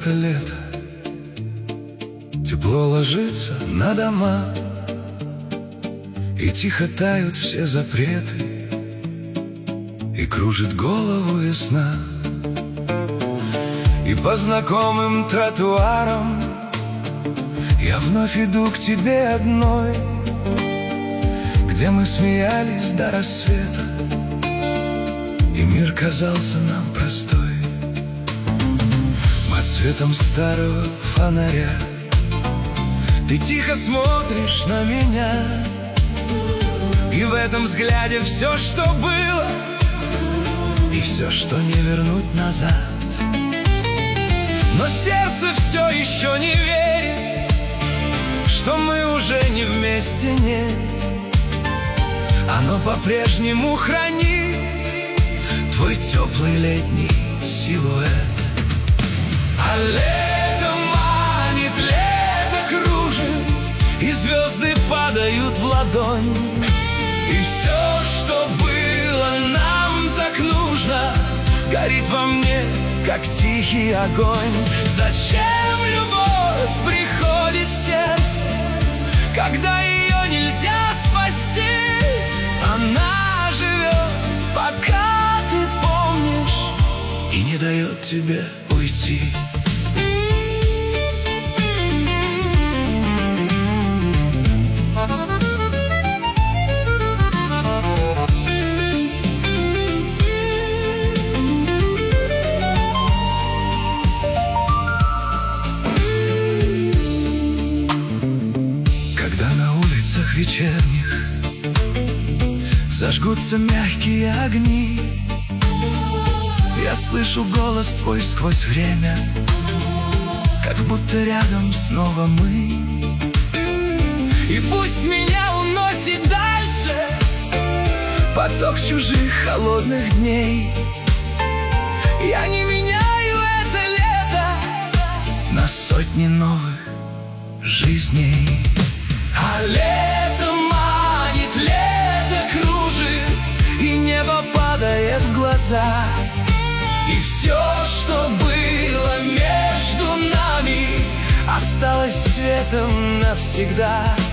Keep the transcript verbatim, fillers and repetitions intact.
это лето, тепло ложится на дома, и тихо тают все запреты, и кружит голову весна. И по знакомым тротуарам я вновь иду к тебе одной, где мы смеялись до рассвета, и мир казался нам простой. Под цветом старого фонаря ты тихо смотришь на меня, и в этом взгляде все, что было, и все, что не вернуть назад. Но сердце все еще не верит, что мы уже не вместе, нет. Оно по-прежнему хранит твой теплый летний силуэт. А лето манит, лето кружит, и звезды падают в ладонь. И все, что было нам так нужно, горит во мне, как тихий огонь. Зачем любовь приходит в сердце, когда ее нельзя спасти? Она живет, пока ты помнишь, и не дает тебе уйти. Когда на улицах вечерних зажгутся мягкие огни, я слышу голос твой сквозь время, как будто рядом снова мы. И пусть меня уносит дальше поток чужих холодных дней, я не меняю это лето на сотни новых жизней. А лето манит, лето кружит, и небо падает в глаза. И все, что было между нами, осталось светом навсегда.